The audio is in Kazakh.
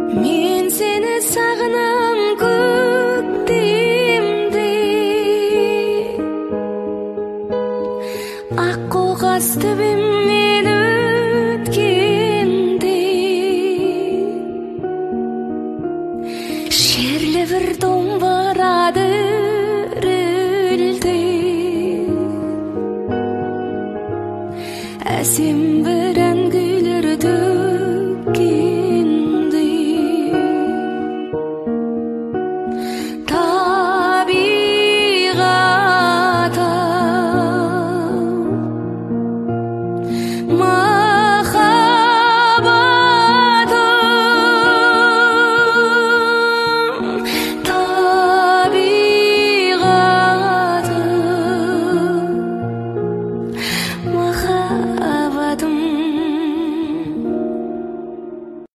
Мен сені сағынам көктемде, ақ қоқас төбемнен өткенде, шерлі бір дом